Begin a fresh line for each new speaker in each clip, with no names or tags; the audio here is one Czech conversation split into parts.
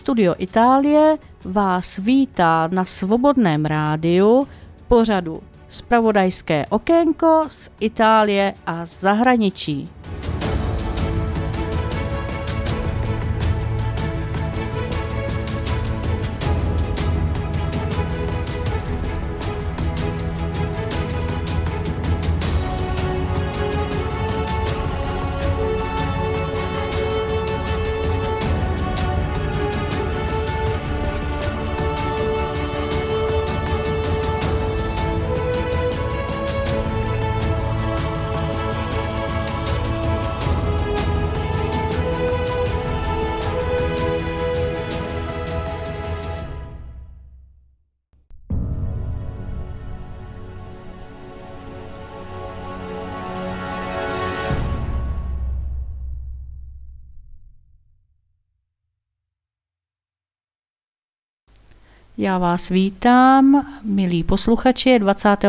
Studio Itálie vás vítá na Svobodném rádiu pořadu Zpravodajské okénko z Itálie a zahraničí. Já vás vítám, milí posluchači, je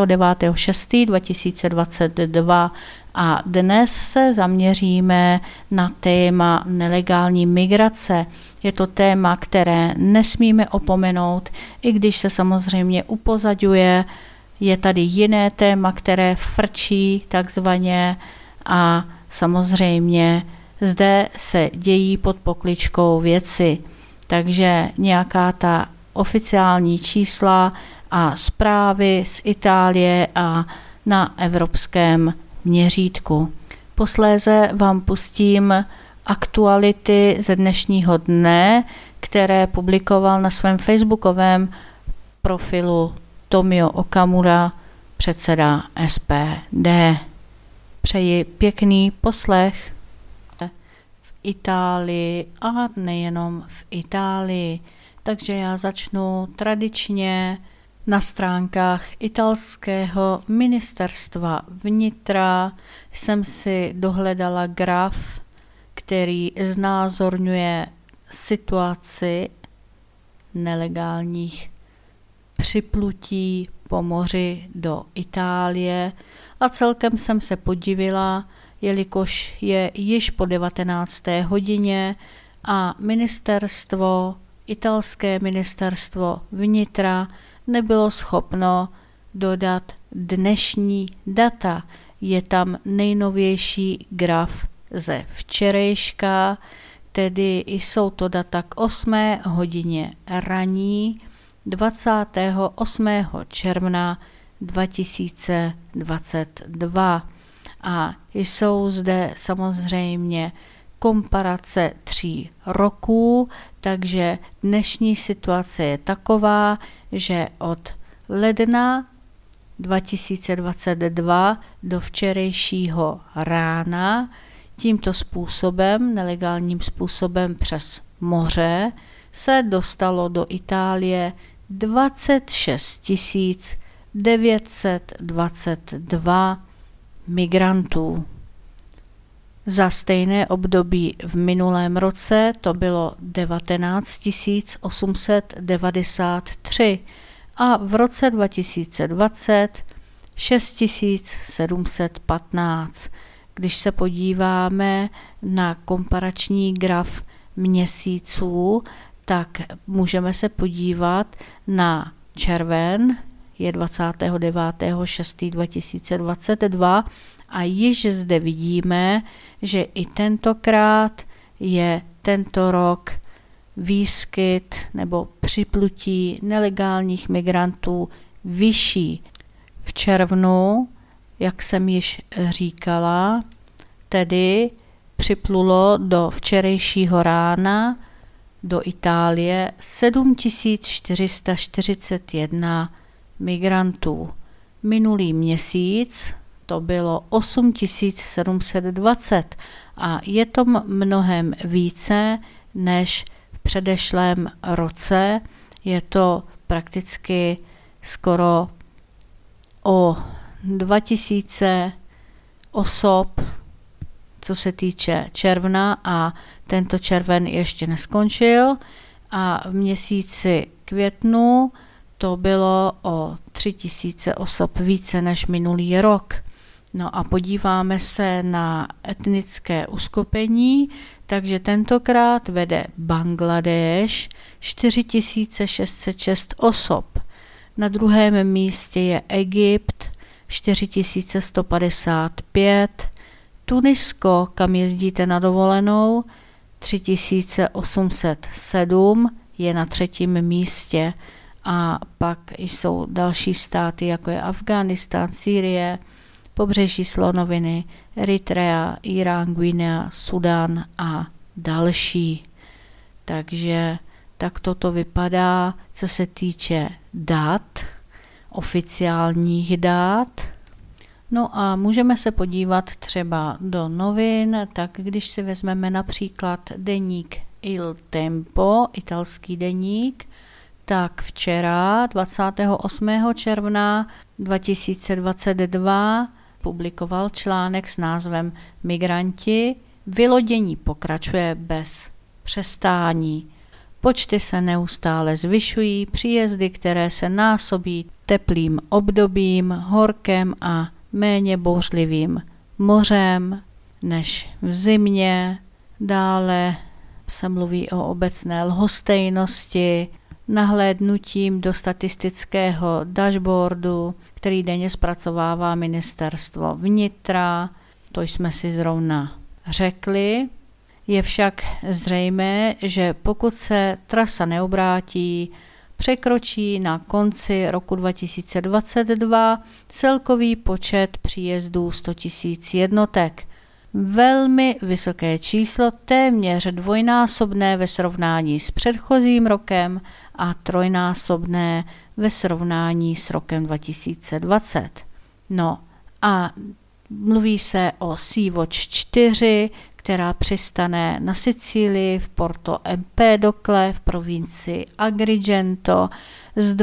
29.6.2022 a dnes se zaměříme na téma nelegální migrace. Je to téma, které nesmíme opomenout, i když se samozřejmě upozaďuje. Je tady jiné téma, které frčí takzvaně a samozřejmě zde se dějí pod pokličkou věci. Takže nějaká ta oficiální čísla a zprávy z Itálie a na evropském měřítku. Posléze vám pustím aktuality ze dnešního dne, které publikoval na svém facebookovém profilu Tomio Okamura, předseda SPD. Přeji pěkný poslech v Itálii a nejenom v Itálii. Takže já začnu tradičně na stránkách italského ministerstva vnitra. Jsem si dohledala graf, který znázorňuje situaci nelegálních připlutí po moři do Itálie a celkem jsem se podivila, jelikož je již po 19. hodině a italské ministerstvo vnitra nebylo schopno dodat dnešní data. Je tam nejnovější graf ze včerejška, tedy jsou to data k 8. hodině raní 28. června 2022. A jsou zde samozřejmě komparace 3 roků, takže dnešní situace je taková, že od ledna 2022 do včerejšího rána tímto způsobem, nelegálním způsobem přes moře, se dostalo do Itálie 26 922 migrantů. Za stejné období v minulém roce to bylo 19 893 a v roce 2020 6 715. Když se podíváme na komparační graf měsíců, tak můžeme se podívat na červen, je 29.6.2022 a již zde vidíme, že i tentokrát je tento rok výskyt nebo připlutí nelegálních migrantů vyšší. V červnu, jak jsem již říkala, tedy připlulo do včerejšího rána do Itálie 7441 migrantů. Minulý měsíc to bylo 8720 a je to mnohem více než v předešlém roce. Je to prakticky skoro o 2000 osob, co se týče června, a tento červen ještě neskončil a v měsíci květnu to bylo o 3000 osob více než minulý rok. No a podíváme se na etnické uskupení, takže tentokrát vede Bangladéš 4606 osob. Na druhém místě je Egypt 4155, Tunisko, kam jezdíte na dovolenou, 3807 je na třetím místě a pak jsou další státy, jako je Afghánistán, Sýrie, Pobřeží slonoviny, Eritrea, Irán, Guinea, Sudán a další. Takže tak toto vypadá, co se týče dat, oficiálních dat. No a můžeme se podívat třeba do novin, tak když si vezmeme například deník Il Tempo, italský deník, tak včera 28. června 2022 publikoval článek s názvem Migranti, vylodění pokračuje bez přestání. Počty se neustále zvyšují, příjezdy, které se násobí teplým obdobím, horkem a méně bouřlivým mořem než v zimě. Dále se mluví o obecné lhostejnosti, nahlédnutím do statistického dashboardu, který denně zpracovává ministerstvo vnitra. To jsme si zrovna řekli. Je však zřejmé, že pokud se trasa neobrátí, překročí na konci roku 2022 celkový počet příjezdů 100 000 jednotek. Velmi vysoké číslo, téměř dvojnásobné ve srovnání s předchozím rokem a trojnásobné ve srovnání s rokem 2020. No a mluví se o Sea-Watch 4, která přistane na Sicílii v Porto Empedocle v provincii Agrigento s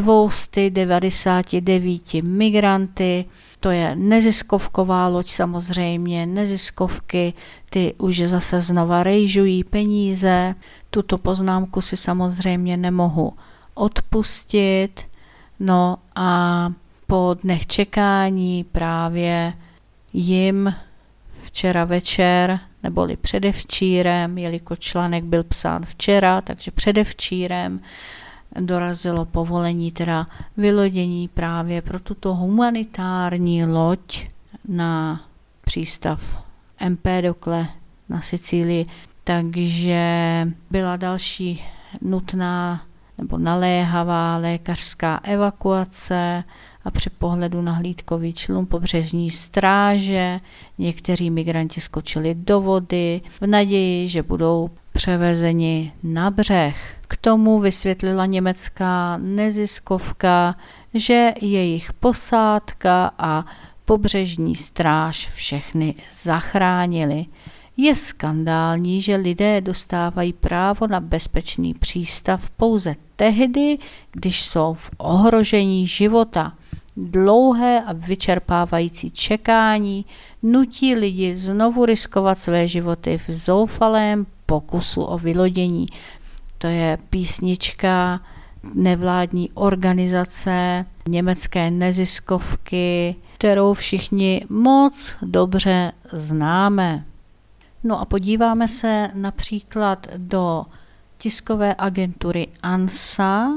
299 migranty. To je neziskovková loď samozřejmě, neziskovky, ty už zase znova rejžují peníze. Tuto poznámku si samozřejmě nemohu odpustit. No a po dnech čekání právě jim včera večer, neboli předevčírem, jelikož článek byl psán včera, takže předevčírem dorazilo povolení, teda vylodění právě pro tuto humanitární loď na přístav Empedocle na Sicílii. Takže byla další nutná nebo naléhavá lékařská evakuace a při pohledu na hlídkový člun pobřežní stráže někteří migranti skočili do vody v naději, že budou převezeni na břeh. K tomu vysvětlila německá neziskovka, že jejich posádka a pobřežní stráž všechny zachránili. Je skandální, že lidé dostávají právo na bezpečný přístav pouze tehdy, když jsou v ohrožení života. Dlouhé a vyčerpávající čekání nutí lidi znovu riskovat své životy v zoufalém pokusu o vylodění. To je písnička nevládní organizace, německé neziskovky, kterou všichni moc dobře známe. No a podíváme se například do tiskové agentury ANSA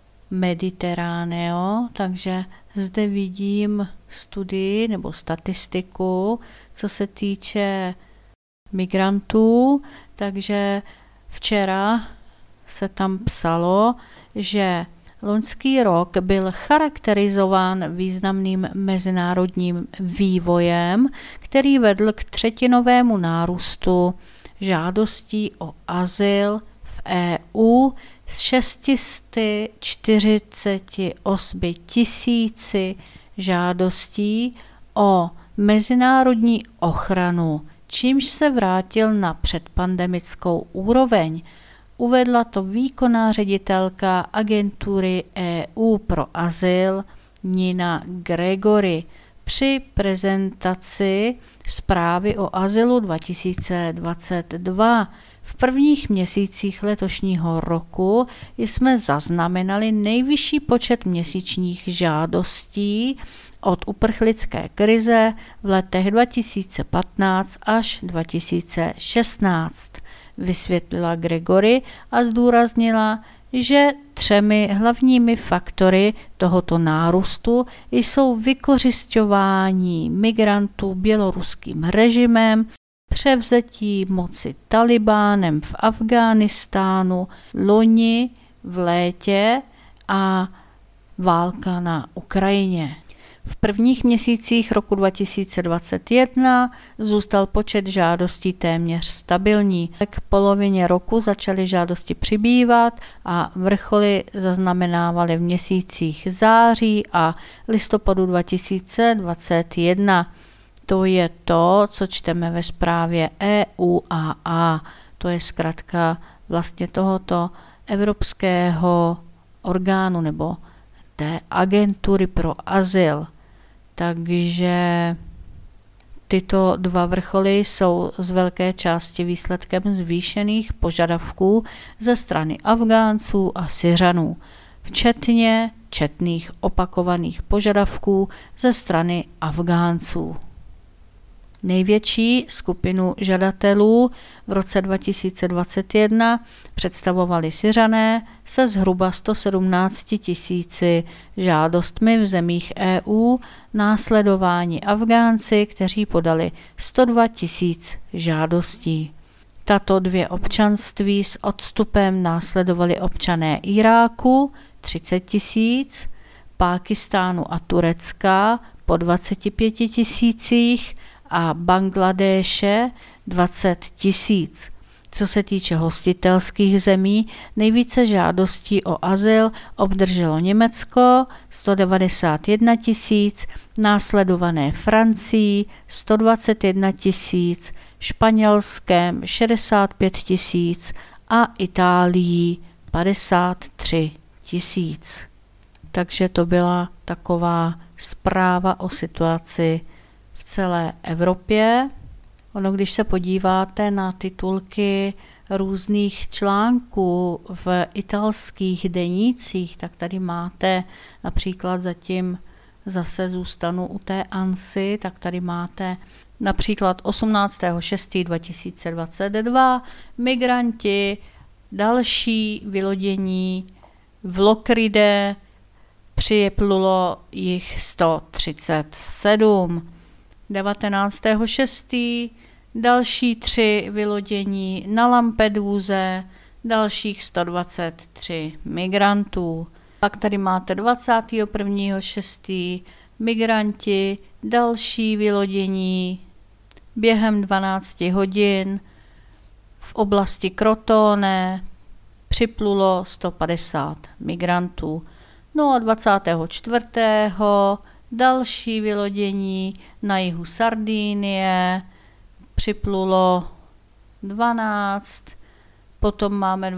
Mediterraneo, takže zde vidím studii nebo statistiku, co se týče migrantů, takže včera se tam psalo, že loňský rok byl charakterizován významným mezinárodním vývojem, který vedl k třetinovému nárůstu žádostí o azyl v EU z 648 000 žádostí o mezinárodní ochranu, čímž se vrátil na předpandemickou úroveň. Uvedla to výkonná ředitelka agentury EU pro azyl Nina Gregory. při prezentaci zprávy o azylu 2022. V prvních měsících letošního roku jsme zaznamenali nejvyšší počet měsíčních žádostí od uprchlické krize v letech 2015 až 2016, vysvětlila Gregory a zdůraznila, že 3 hlavními faktory tohoto nárůstu jsou vykořisťování migrantů běloruským režimem, převzetí moci Talibánem v Afghánistánu loni v létě a válka na Ukrajině. V prvních měsících roku 2021 zůstal počet žádostí téměř stabilní. K polovině roku začaly žádosti přibývat a vrcholy zaznamenávaly v měsících září a listopadu 2021. To je to, co čteme ve zprávě EUAA. To je zkratka vlastně tohoto evropského orgánu nebo té agentury pro azyl. Takže tyto 2 vrcholy jsou z velké části výsledkem zvýšených požadavků ze strany Afgánců a Syřanů, včetně četných opakovaných požadavků ze strany Afgánců. Největší skupinu žadatelů v roce 2021 představovali Syřané se zhruba 117 000 žádostmi v zemích EU, následování Afgánci, kteří podali 102 000 žádostí. Tato 2 občanství s odstupem následovali občané Iráku 30 000, Pákistánu a Turecka po 25 000 a Bangladéše 20 000. Co se týče hostitelských zemí, nejvíce žádostí o azyl obdrželo Německo 191 000, následované Francií 121 000, Španělskem 65 000 a Itálií 53 000. Takže to byla taková zpráva o situaci v celé Evropě. Ono, když se podíváte na titulky různých článků v italských denících, tak tady máte například zase zůstanu u té ANSY, tak tady máte například 18.6.2022 migranti, další vylodění v Lokride, připlulo jich 137. 19.6. další 3 vylodění na Lampeduse, dalších 123 migrantů. Pak tady máte 21.6. migranti, další vylodění během 12 hodin v oblasti Crotone, připlulo 150 migrantů. No a 24. další vylodění na jihu Sardínie, připlulo 12, potom máme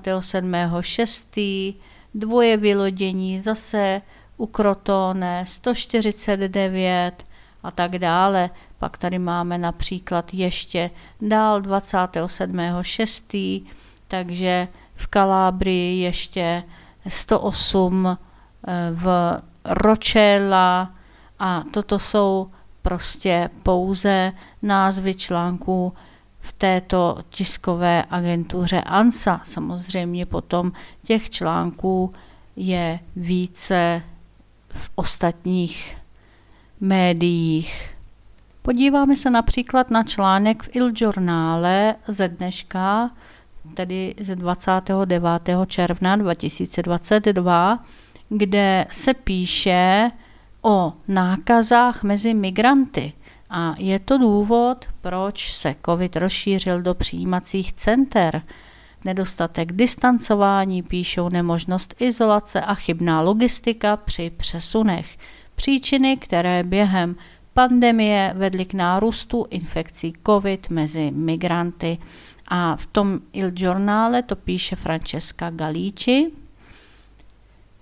27.6. 2 vylodění zase u Crotone 149 a tak dále. Pak tady máme například ještě dál 27.6. takže v Kalábrii ještě 108 v Ročela a toto jsou prostě pouze názvy článků v této tiskové agentuře ANSA. Samozřejmě potom těch článků je více v ostatních médiích. Podíváme se například na článek v Il Giornale ze dneška, tedy ze 29. června 2022, kde se píše o nákazách mezi migranty. A je to důvod, proč se COVID rozšířil do přijímacích center. Nedostatek distancování, píšou, nemožnost izolace a chybná logistika při přesunech. Příčiny, které během pandemie vedly k nárůstu infekcí COVID mezi migranty. A v tom Il Giornale to píše Francesca Galici.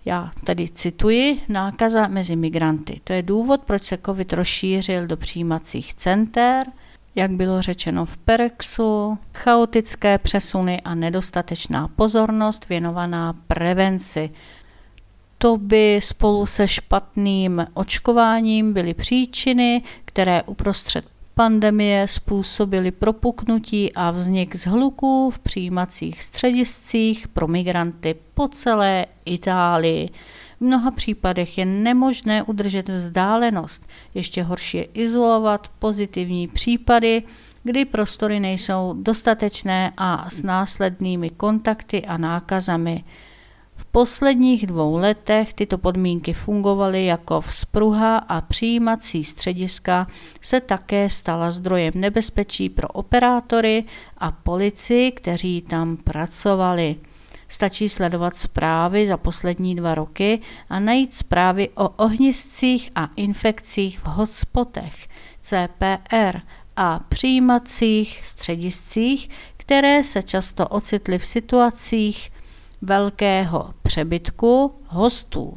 Já tedy cituji, nákaza mezi migranty. To je důvod, proč se COVID rozšířil do přijímacích center, jak bylo řečeno v Perexu, chaotické přesuny a nedostatečná pozornost věnovaná prevenci. To by spolu se špatným očkováním byly příčiny, které uprostřed pandemie způsobily propuknutí a vznik zhluků v přijímacích střediscích pro migranty po celé Itálii. V mnoha případech je nemožné udržet vzdálenost. Ještě horší je izolovat pozitivní případy, kdy prostory nejsou dostatečné a s následnými kontakty a nákazami. V posledních 2 letech tyto podmínky fungovaly jako vzpruha a přijímací střediska se také stala zdrojem nebezpečí pro operátory a policii, kteří tam pracovali. Stačí sledovat zprávy za poslední 2 roky a najít zprávy o ohniscích a infekcích v hotspotech, CPR a přijímacích střediscích, které se často ocitly v situacích velkého přebytku hostů.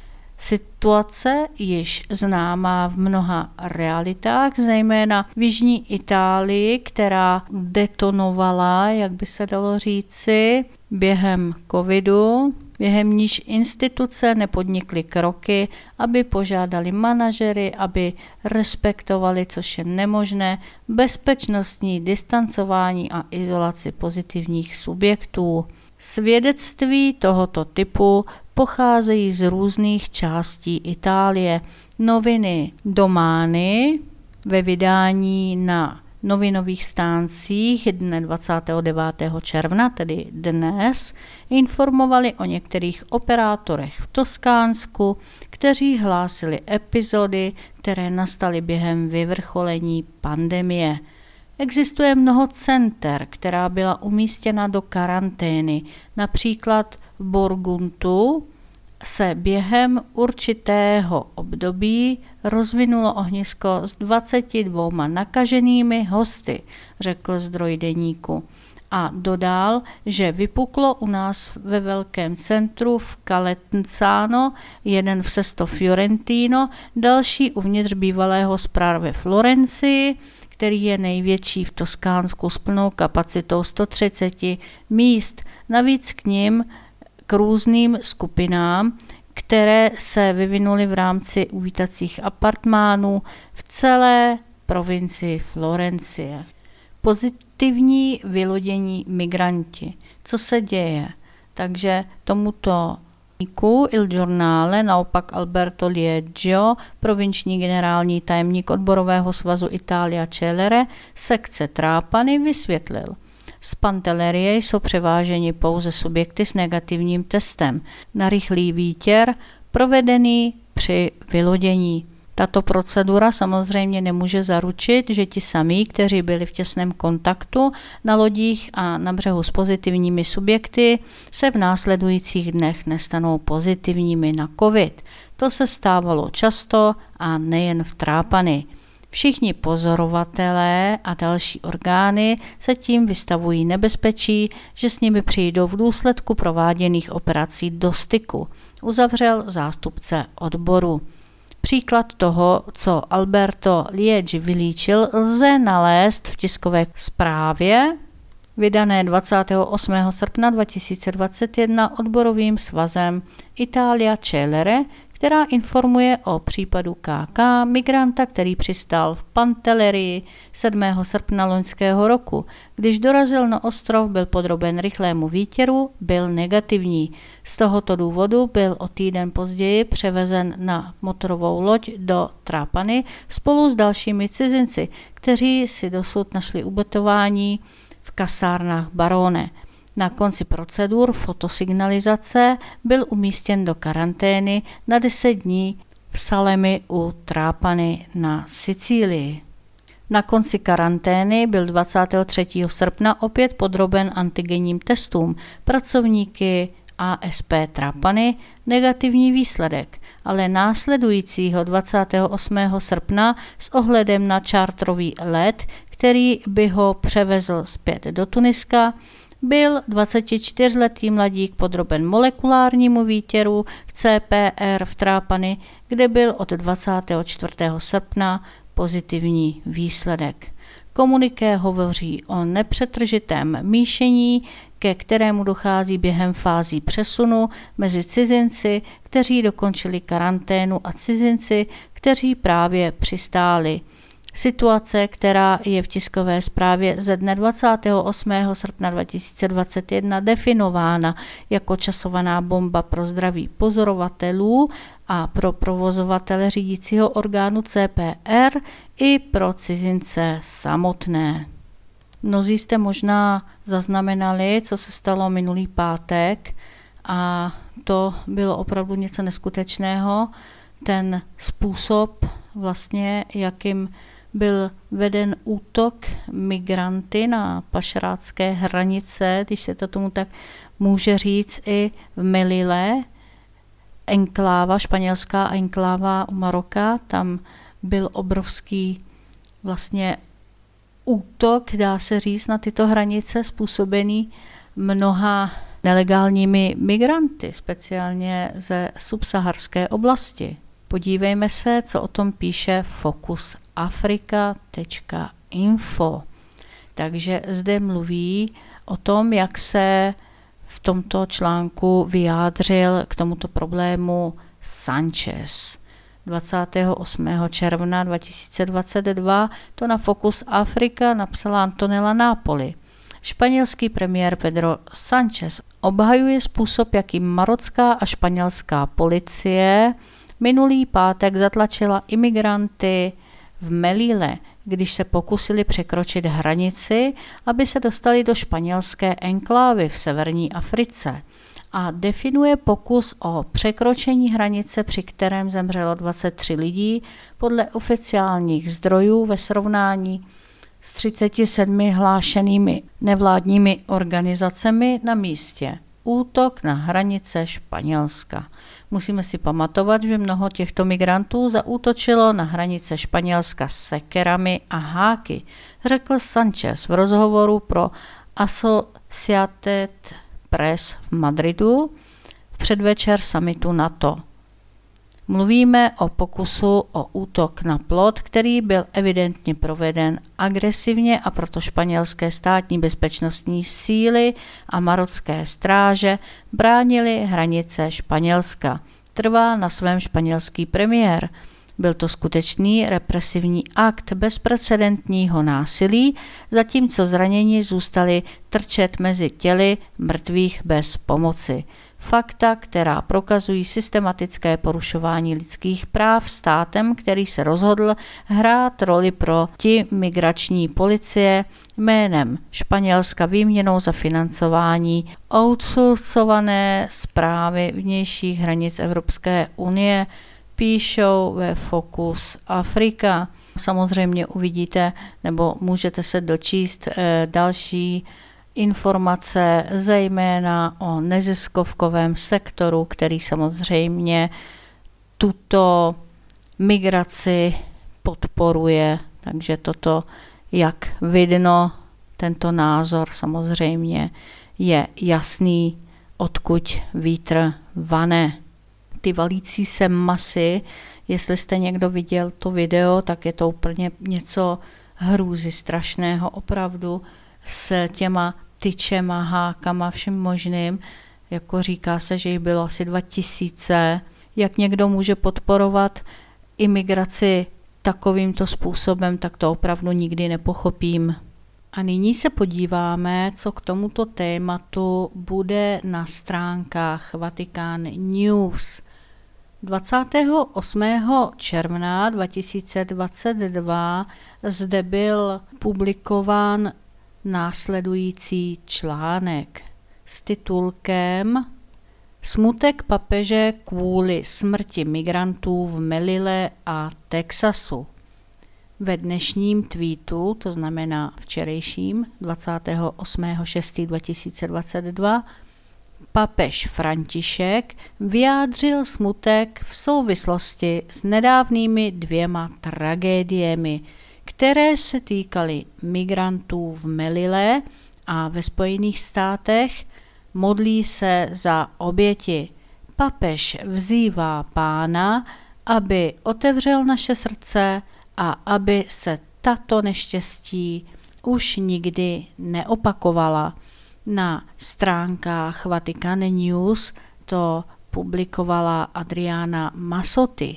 Situace již známá v mnoha realitách, zejména v jižní Itálii, která detonovala, jak by se dalo říci, během covidu, během níž instituce nepodnikly kroky, aby požádali manažery, aby respektovali, což je nemožné, bezpečnostní distancování a izolaci pozitivních subjektů. Svědectví tohoto typu pocházejí z různých částí Itálie. Noviny Domani ve vydání na novinových stáncích dne 29. června, tedy dnes, informovali o některých operátorech v Toskánsku, kteří hlásili epizody, které nastaly během vyvrcholení pandemie. Existuje mnoho center, která byla umístěna do karantény. Například v Burguntu se během určitého období rozvinulo ohnisko s 22 nakaženými hosty, řekl zdroj deníku. A dodal, že vypuklo u nás ve velkém centru v Calenzano, jeden v Sesto Fiorentino, další uvnitř bývalého správ ve Florencii, který je největší v Toskánsku s plnou kapacitou 130 míst. Navíc k různým skupinám, které se vyvinuly v rámci uvítacích apartmánů v celé provincii Florencie. Pozitivní vylodění migranti. Co se děje? Takže tomuto Il Giornale naopak Alberto Lieggio, provinční generální tajemník odborového svazu Italia Celere, sekce Trapani, vysvětlil. Z Pantellerie jsou převáženi pouze subjekty s negativním testem na rychlý výtěr provedený při vylodění. Tato procedura samozřejmě nemůže zaručit, že ti samí, kteří byli v těsném kontaktu na lodích a na břehu s pozitivními subjekty, se v následujících dnech nestanou pozitivními na COVID. To se stávalo často a nejen v Trapani. Všichni pozorovatelé a další orgány se tím vystavují nebezpečí, že s nimi přijdou v důsledku prováděných operací do styku, uzavřel zástupce odboru. Příklad toho, co Alberto Lieggi vylíčil, lze nalézt v tiskové zprávě vydané 28. srpna 2021 odborovým svazem Italia Celere, která informuje o případu KK, migranta, který přistál v Pantellerii 7. srpna loňského roku. Když dorazil na ostrov, byl podroben rychlému výtěru, byl negativní. Z tohoto důvodu byl o týden později převezen na motorovou loď do Trapani spolu s dalšími cizinci, kteří si dosud našli ubytování v kasárnách Barone. Na konci procedur fotosignalizace byl umístěn do karantény na 10 dní v Salemi u Trapani na Sicílii. Na konci karantény byl 23. srpna opět podroben antigenním testům. Pracovníky ASP Trapani negativní výsledek, ale následujícího 28. srpna s ohledem na čártrový let, který by ho převezl zpět do Tuniska, byl 24letý mladík podroben molekulárnímu výtěru v CPR v Trápani, kde byl od 24. srpna pozitivní výsledek. Komuniké hovoří o nepřetržitém míšení, ke kterému dochází během fází přesunu mezi cizinci, kteří dokončili karanténu, a cizinci, kteří právě přistáli. Situace, která je v tiskové zprávě ze dne 28. srpna 2021 definována jako časovaná bomba pro zdraví pozorovatelů a pro provozovatele řídícího orgánu CPR i pro cizince samotné. Mnozí jste možná zaznamenali, co se stalo minulý pátek, a to bylo opravdu něco neskutečného. Ten způsob, vlastně, jakým byl veden útok migranty na pašerácké hranice, když se to tomu tak může říct, i v Melille, enkláva, španělská enkláva u Maroka. Tam byl obrovský vlastně útok, dá se říct, na tyto hranice způsobený mnoha nelegálními migranty, speciálně ze subsaharské oblasti. Podívejme se, co o tom píše focusafrica.info. Takže zde mluví o tom, jak se v tomto článku vyjádřil k tomuto problému Sanchez. 28. června 2022 to na Focus Africa napsala Antonella Napoli. Španělský premiér Pedro Sánchez obhajuje způsob, jakým marocká a španělská policie minulý pátek zatlačila imigranty v Melille, když se pokusili překročit hranici, aby se dostali do španělské enklávy v severní Africe, a definuje pokus o překročení hranice, při kterém zemřelo 23 lidí podle oficiálních zdrojů ve srovnání s 37 hlášenými nevládními organizacemi na místě. Útok na hranice Španělska. Musíme si pamatovat, že mnoho těchto migrantů zaútočilo na hranice Španělska s sekerami a háky, řekl Sanchez v rozhovoru pro Associated Press v Madridu v předvečer summitu NATO. Mluvíme o pokusu o útok na plot, který byl evidentně proveden agresivně, a proto španělské státní bezpečnostní síly a marocké stráže bránili hranice Španělska. Trvá na svém španělský premiér. Byl to skutečný represivní akt bezprecedentního násilí, zatímco zranění zůstali trčet mezi těly mrtvých bez pomoci. Fakta, která prokazují systematické porušování lidských práv státem, který se rozhodl hrát roli proti migrační policie jménem Španělska výměnou za financování outsourcované správy vnějších hranic Evropské unie, píšou ve Focus Africa. Samozřejmě uvidíte, nebo můžete se dočíst další informace, zejména o neziskovkovém sektoru, který samozřejmě tuto migraci podporuje. Takže toto, jak vidno, tento názor samozřejmě je jasný, odkud vítr vane. Ty valící se masy, jestli jste někdo viděl to video, tak je to úplně něco hrůzy strašného, opravdu, s těma tyčema, hákama, všem možným, jako říká se, že jich bylo asi 2000. Jak někdo může podporovat imigraci takovýmto způsobem, tak to opravdu nikdy nepochopím. A nyní se podíváme, co k tomuto tématu bude na stránkách Vatikán News. 28. června 2022 zde byl publikován následující článek s titulkem Smutek papeže kvůli smrti migrantů v Melille a Texasu. Ve dnešním tweetu, to znamená včerejším, 28.6.2022, papež František vyjádřil smutek v souvislosti s nedávnými 2 tragédiemi, které se týkaly migrantů v Melille a ve Spojených státech, modlí se za oběti. Papež vzývá Pána, aby otevřel naše srdce a aby se tato neštěstí už nikdy neopakovala. Na stránkách Vatican News to publikovala Adriana Massotti.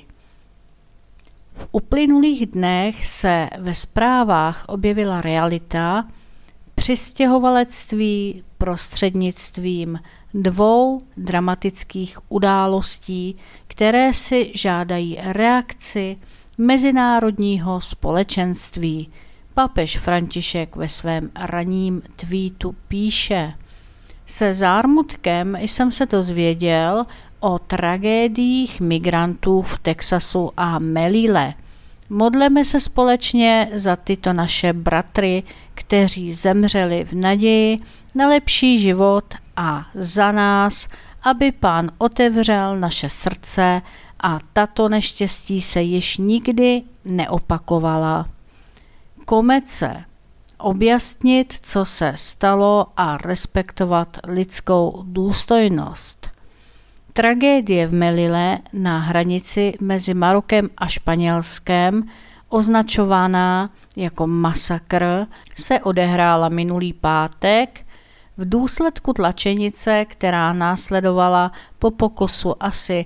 V uplynulých dnech se ve zprávách objevila realita přistěhovalectví prostřednictvím 2 dramatických událostí, které si žádají reakci mezinárodního společenství. Papež František ve svém ranním tweetu píše: Se zármutkem jsem se dozvěděl o tragédiích migrantů v Texasu a Melille. Modleme se společně za tyto naše bratry, kteří zemřeli v naději na lepší život, a za nás, aby Pán otevřel naše srdce a tato neštěstí se již nikdy neopakovala. Komece. Objasnit, co se stalo a respektovat lidskou důstojnost. Tragédie v Melille na hranici mezi Marokem a Španělskem, označovaná jako masakr, se odehrála minulý pátek v důsledku tlačenice, která následovala po pokusu asi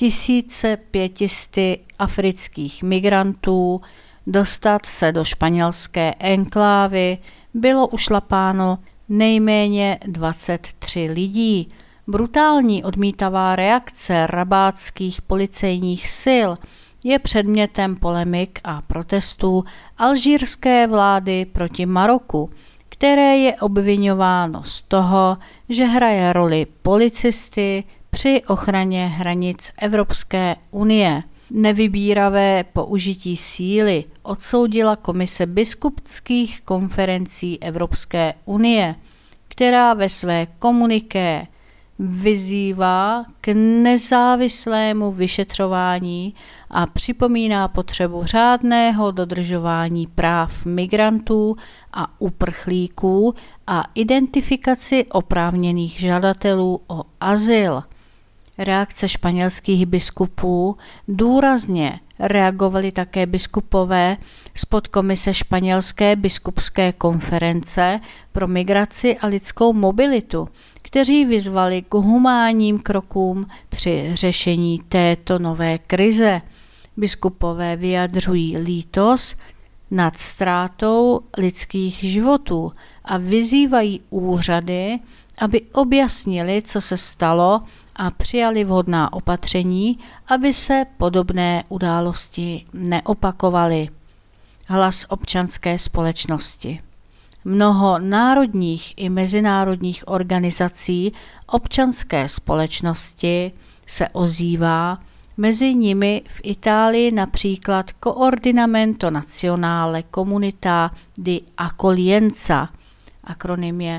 1500 afrických migrantů dostat se do španělské enklávy. Bylo ušlapáno nejméně 23 lidí. Brutální odmítavá reakce rabátských policejních sil je předmětem polemik a protestů alžírské vlády proti Maroku, které je obviňováno z toho, že hraje roli policisty při ochraně hranic Evropské unie. Nevybíravé použití síly odsoudila Komise biskupských konferencí Evropské unie, která ve své komuniké vyzývá k nezávislému vyšetřování a připomíná potřebu řádného dodržování práv migrantů a uprchlíků a identifikaci oprávněných žadatelů o azyl. Reakce španělských biskupů důrazně reagovali také biskupové z podkomise Španělské biskupské konference pro migraci a lidskou mobilitu, kteří vyzvali k humánním krokům při řešení této nové krize. Biskupové vyjadřují lítost nad ztrátou lidských životů a vyzývají úřady, aby objasnili, co se stalo, a přijali vhodná opatření, aby se podobné události neopakovaly. Hlas občanské společnosti. Mnoho národních i mezinárodních organizací občanské společnosti se ozývá, mezi nimi v Itálii například Coordinamento Nazionale Comunità di Accoglienza, akronym je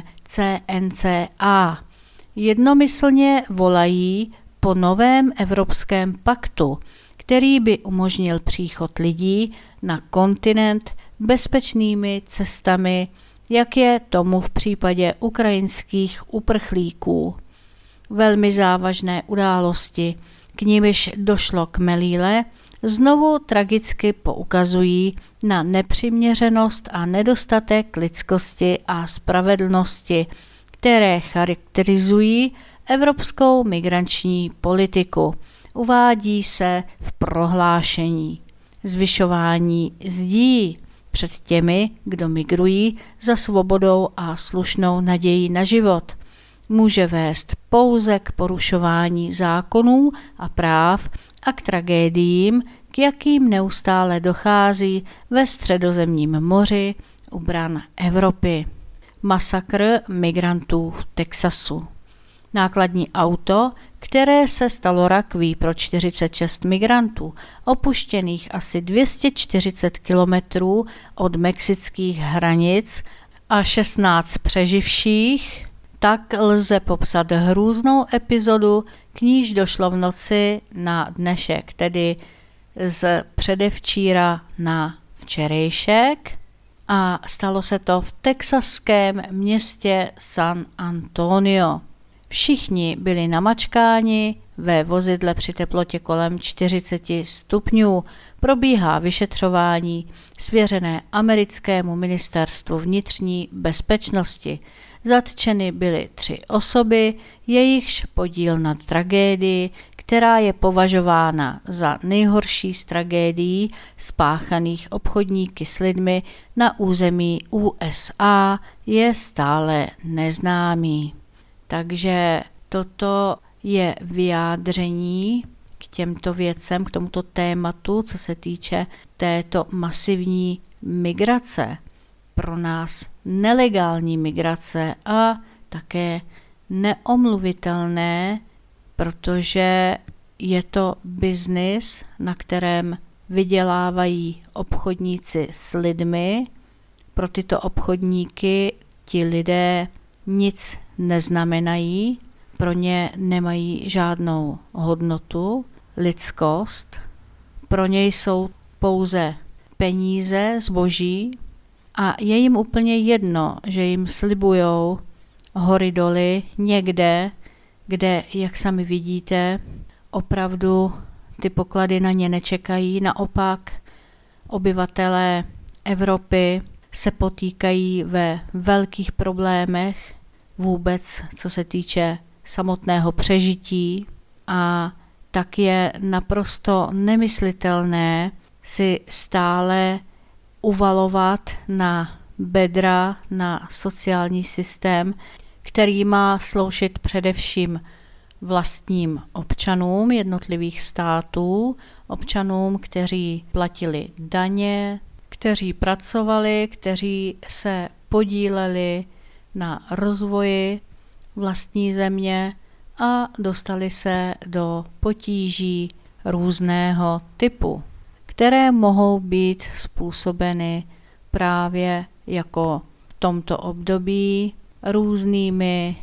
CNCA. Jednomyslně volají po novém evropském paktu, který by umožnil příchod lidí na kontinent bezpečnými cestami, jak je tomu v případě ukrajinských uprchlíků. Velmi závažné události, k nimiž došlo k Melille, znovu tragicky poukazují na nepřiměřenost a nedostatek lidskosti a spravedlnosti, které charakterizují evropskou migrační politiku. Uvádí se v prohlášení. Zvyšování zdí před těmi, kdo migrují za svobodou a slušnou nadějí na život, může vést pouze k porušování zákonů a práv a k tragédiím, k jakým neustále dochází ve Středozemním moři u bran Evropy. Masakr migrantů v Texasu. Nákladní auto, které se stalo rakví pro 46 migrantů, opuštěných asi 240 kilometrů od mexických hranic a 16 přeživších, tak lze popsat hrůznou epizodu, k níž došlo v noci na dnešek, tedy z předevčíra na včerejšek, a stalo se to v texaském městě San Antonio. Všichni byli namačkáni ve vozidle při teplotě kolem 40 stupňů. Probíhá vyšetřování svěřené americkému ministerstvu vnitřní bezpečnosti. Zatčeny byly 3 osoby, jejichž podíl na tragédii, která je považována za nejhorší z tragédií spáchaných obchodníky s lidmi na území USA, je stále neznámý. Takže toto je vyjádření k těmto věcem, k tomuto tématu, co se týče této masivní migrace, pro nás nelegální migrace a také neomluvitelné, protože je to biznis, na kterém vydělávají obchodníci s lidmi. Pro tyto obchodníky ti lidé nic neznamenají, pro ně nemají žádnou hodnotu, lidskost, pro ně jsou pouze peníze, zboží a je jim úplně jedno, že jim slibujou hory doly někde, kde, jak sami vidíte, opravdu ty poklady na ně nečekají. Naopak obyvatelé Evropy se potýkají ve velkých problémech vůbec, co se týče samotného přežití, a tak je naprosto nemyslitelné si stále uvalovat na bedra, na sociální systém, který má sloužit především vlastním občanům jednotlivých států, občanům, kteří platili daně, kteří pracovali, kteří se podíleli na rozvoji vlastní země a dostali se do potíží různého typu, které mohou být způsobeny právě jako v tomto období různými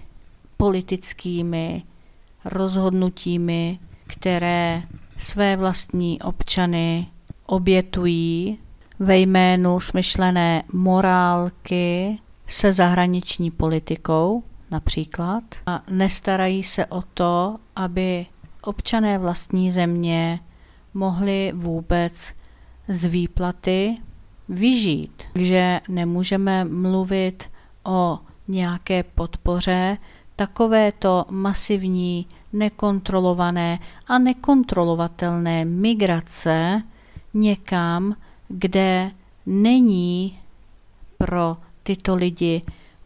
politickými rozhodnutími, které své vlastní občany obětují ve jménu smyšlené morálky se zahraniční politikou například a nestarají se o to, aby občané vlastní země mohli vůbec z výplaty vyžít. Takže nemůžeme mluvit o nějaké podpoře takovéto masivní, nekontrolované a nekontrolovatelné migrace někam, kde není pro tyto lidi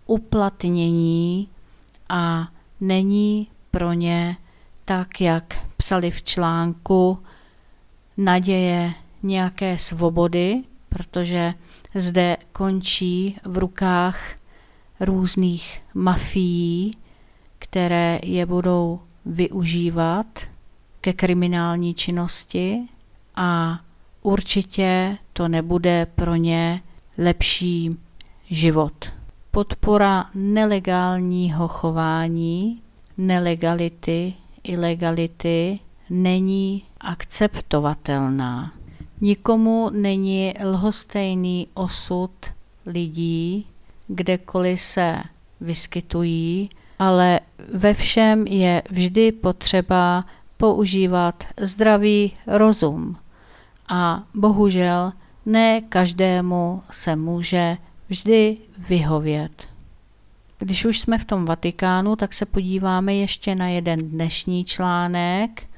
uplatnění a není pro ně, tak jak psali v článku, naděje nějaké svobody, protože zde končí v rukách různých mafií, které je budou využívat ke kriminální činnosti a určitě to nebude pro ně lepší život. Podpora nelegálního chování, nelegality, ilegality není akceptovatelná. Nikomu není lhostejný osud lidí, kdekoliv se vyskytují, ale ve všem je vždy potřeba používat zdravý rozum. A bohužel ne každému se může vždy vyhovět. Když už jsme v tom Vatikánu, tak se podíváme ještě na jeden dnešní článek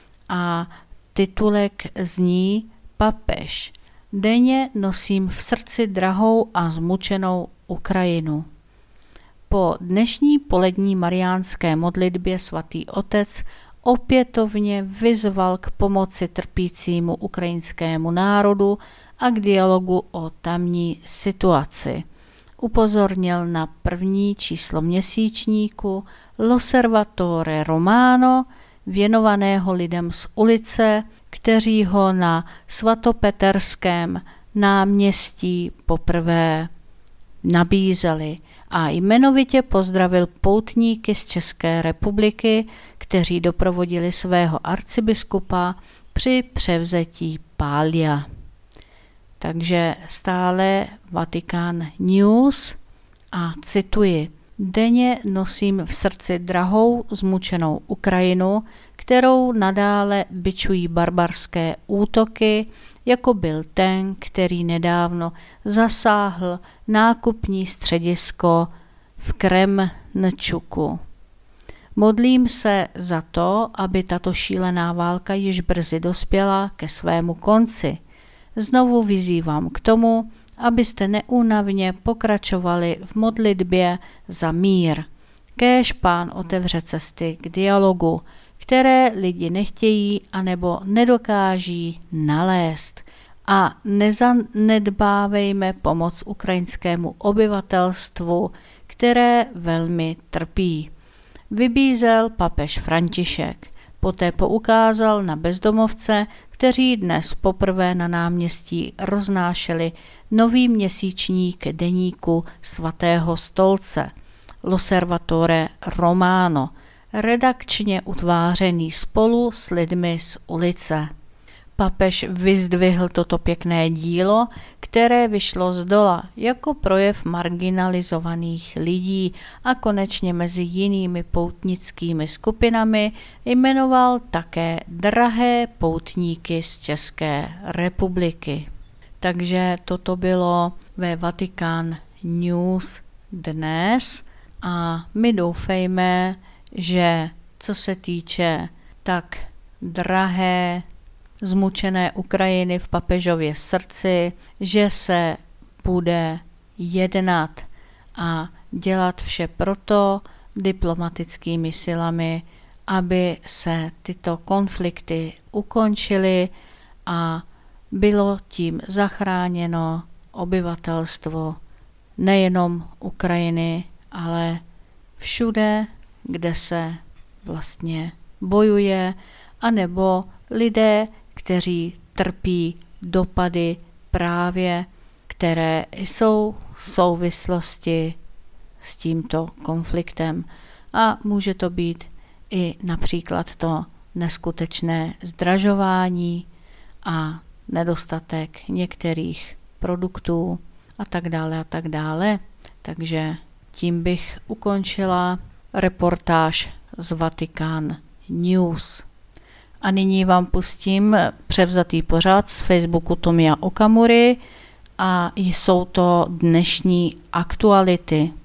a titulek zní: Papež: denně nosím v srdci drahou a zmučenou Ukrajinu. Po dnešní polední mariánské modlitbě svatý otec opětovně vyzval k pomoci trpícímu ukrajinskému národu a k dialogu o tamní situaci. Upozornil na první číslo měsíčníku L'Osservatore Romano, věnovaného lidem z ulice, kteří ho na svatopeterském náměstí poprvé nabízeli, a jmenovitě pozdravil poutníky z České republiky, kteří doprovodili svého arcibiskupa při převzetí Pália. Takže stále Vatikán News a cituji: denně nosím v srdci drahou zmučenou Ukrajinu, kterou nadále bičují barbarské útoky, jako byl ten, který nedávno zasáhl nákupní středisko v Kremnčuku. Modlím se za to, aby tato šílená válka již brzy dospěla ke svému konci. Znovu vyzývám k tomu, abyste neúnavně pokračovali v modlitbě za mír. Kéž Pán otevře cesty k dialogu, které lidi nechtějí anebo nedokáží nalézt. A nezanedbávejme pomoc ukrajinskému obyvatelstvu, které velmi trpí. Vybízel papež František. Poté poukázal na bezdomovce, kteří dnes poprvé na náměstí roznášeli nový měsíčník deníku svatého stolce L'Osservatore Romano, redakčně utvářený spolu s lidmi z ulice. Papež vyzdvihl toto pěkné dílo, které vyšlo zdola jako projev marginalizovaných lidí a konečně mezi jinými poutnickými skupinami jmenoval také drahé poutníky z České republiky. Takže toto bylo ve Vatikán News dnes a my doufejme, že co se týče tak drahé zmučené Ukrajiny v papežově srdci, že se bude jednat a dělat vše proto diplomatickými silami, aby se tyto konflikty ukončily a bylo tím zachráněno obyvatelstvo nejenom Ukrajiny, ale všude, kde se vlastně bojuje, anebo lidé, kteří trpí dopady právě, které jsou v souvislosti s tímto konfliktem. A může to být i například to neskutečné zdražování a nedostatek některých produktů a tak dále a tak dále. Takže tím bych ukončila reportáž z Vatikán News. A nyní vám pustím převzatý pořad z Facebooku Tomia Okamury a jsou to dnešní aktuality.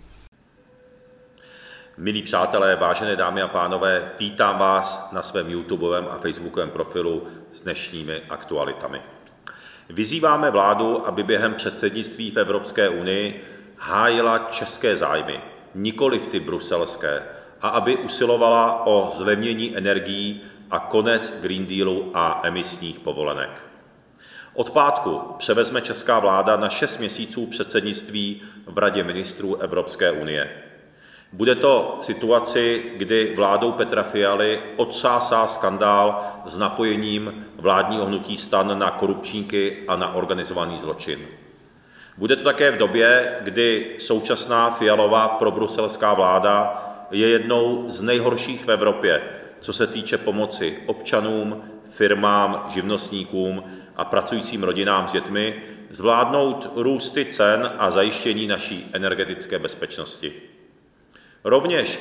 Milí přátelé, vážené dámy a pánové, vítám vás na svém YouTubeovém a Facebookovém profilu s dnešními aktualitami. Vyzýváme vládu, aby během předsednictví v Evropské unii hájila české zájmy, nikoliv ty bruselské, a aby usilovala o zlevnění energií a konec Green Dealu a emisních povolenek. Od pátku převezme česká vláda na 6 měsíců předsednictví v Radě ministrů Evropské unie. Bude to v situaci, kdy vládou Petra Fialy otřásá skandál s napojením vládního hnutí STAN na korupčníky a na organizovaný zločin. Bude to také v době, kdy současná Fialova probruselská vláda je jednou z nejhorších v Evropě, co se týče pomoci občanům, firmám, živnostníkům a pracujícím rodinám s dětmi zvládnout růsty cen a zajištění naší energetické bezpečnosti. Rovněž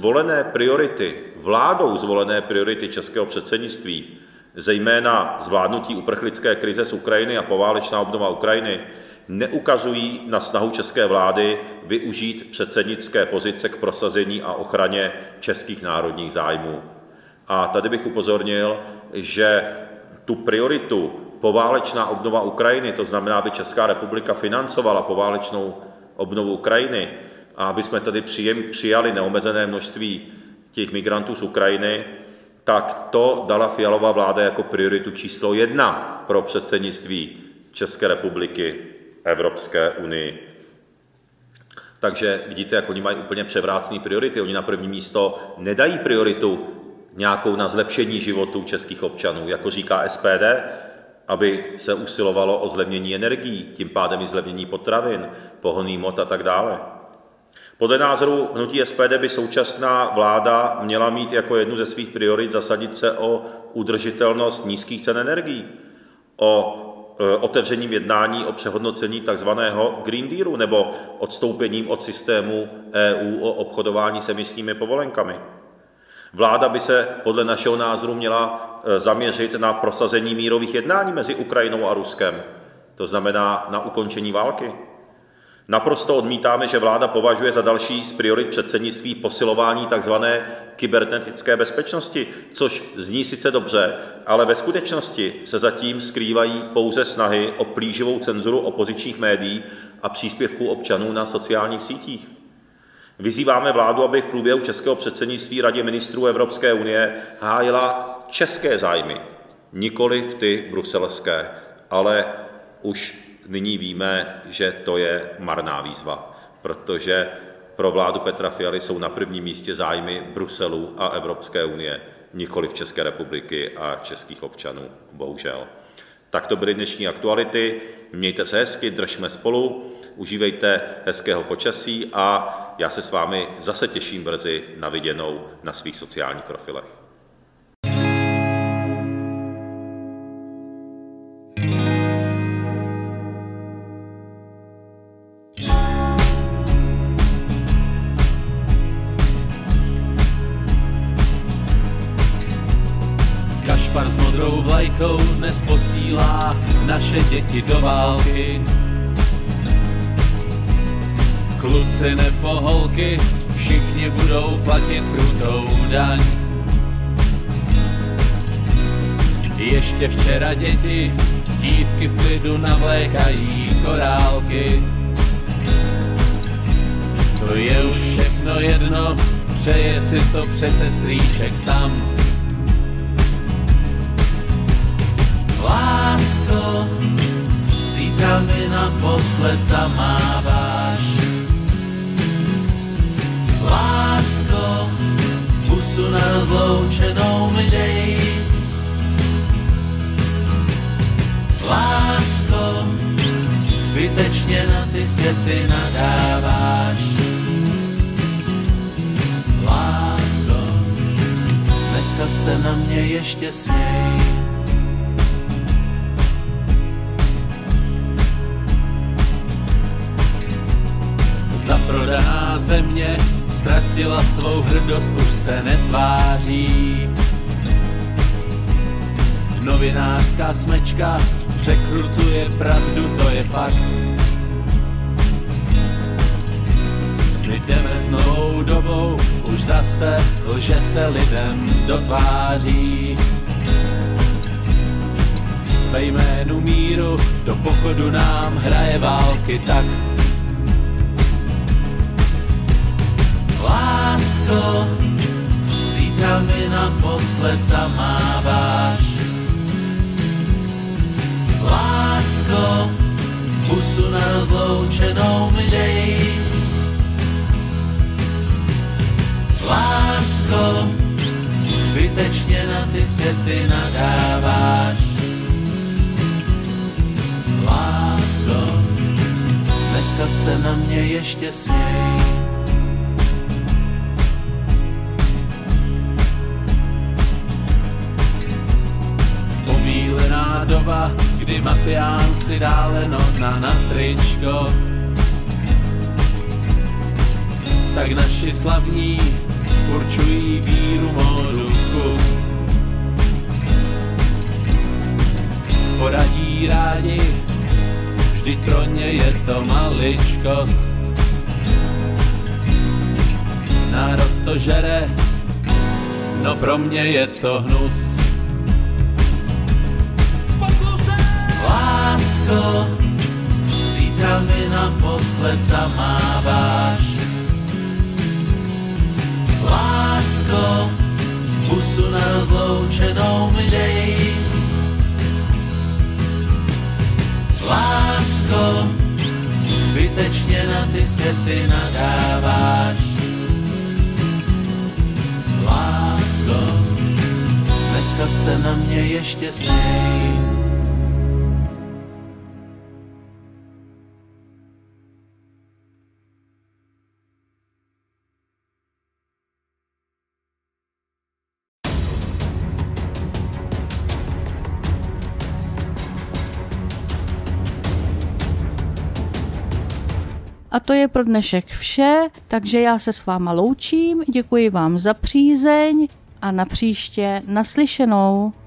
vládou zvolené priority českého předsednictví, zejména zvládnutí uprchlické krize z Ukrajiny a poválečná obnova Ukrajiny, neukazují na snahu české vlády využít předsednické pozice k prosazení a ochraně českých národních zájmů. A tady bych upozornil, že tu prioritu poválečná obnova Ukrajiny, to znamená, aby Česká republika financovala poválečnou obnovu Ukrajiny a aby jsme tady přijali neomezené množství těch migrantů z Ukrajiny, tak to dala Fialova vláda jako prioritu číslo 1 pro předsednictví České republiky Evropské unii. Takže vidíte, jak oni mají úplně převrácené priority. Oni na první místo nedají prioritu nějakou na zlepšení životů českých občanů, jako říká SPD, aby se usilovalo o zlevnění energií, tím pádem i zlevnění potravin, pohonných hmot a tak dále. Podle názoru hnutí SPD by současná vláda měla mít jako jednu ze svých priorit zasadit se o udržitelnost nízkých cen energií, o otevřením jednání o přehodnocení takzvaného Green Dealu nebo odstoupením od systému EU o obchodování s emisními povolenkami. Vláda by se podle našeho názoru měla zaměřit na prosazení mírových jednání mezi Ukrajinou a Ruskem, to znamená na ukončení války. Naprosto odmítáme, že vláda považuje za další z priorit předsednictví posilování tzv. Kybernetické bezpečnosti, což zní sice dobře, ale ve skutečnosti se zatím skrývají pouze snahy o plíživou cenzuru opozičních médií a příspěvků občanů na sociálních sítích. Vyzýváme vládu, aby v průběhu českého předsednictví Radě ministrů Evropské unie hájila české zájmy, nikoliv ty bruselské, ale už nyní víme, že to je marná výzva, protože pro vládu Petra Fialy jsou na prvním místě zájmy Bruselu a Evropské unie, nikoliv České republiky a českých občanů, bohužel. Tak to byly dnešní aktuality, mějte se hezky, držme spolu, užívejte hezkého počasí a já se s vámi zase těším brzy na viděnou na svých sociálních profilech.
Kašpar s modrou vlajkou dnes posílá naše děti do války. Kluci nebo holky, všichni budou platit krutou daň. Ještě včera děti, dívky v klidu navlékají korálky. To je už všechno jedno, přeje si to přece strýček sám. Lásko, zítra mi naposled zamáváš. Lásko, pusu na rozloučenou mi dej. Lásko, zbytečně na ty skepty nadáváš. Lásko, dneska se na mě ještě směj. Zaprodaná země ztratila svou hrdost, už se netváří. Novinářská smečka překrucuje pravdu, to je fakt. My jdeme s novou dobou, už zase lže se lidem do tváří. Ve jménu míru do pochodu nám hraje války tak. Lásko, zítra mi naposled zamáváš. Lásko, pusu na rozloučenou mi dej. Lásko, zbytečně na ty skepty nadáváš. Lásko, dneska se na mě ještě směj. Pomílená doba, kdy mafián si dále notna na tričko. Tak naši slavní určují víru, módu, vkus. Poradí rádi, vždyť pro ně je to maličkost. Národ to žere, no pro mě je to hnus. Lásko, zítra mi naposled zamáváš. Lásko, pusu na rozloučenou mi dej. Lásko, zbytečně na ty skepty nadáváš. Lásko, dneska se na mě ještě směj.
A to je pro dnešek vše, takže já se s váma loučím, děkuji vám za přízeň a na příště naslyšenou.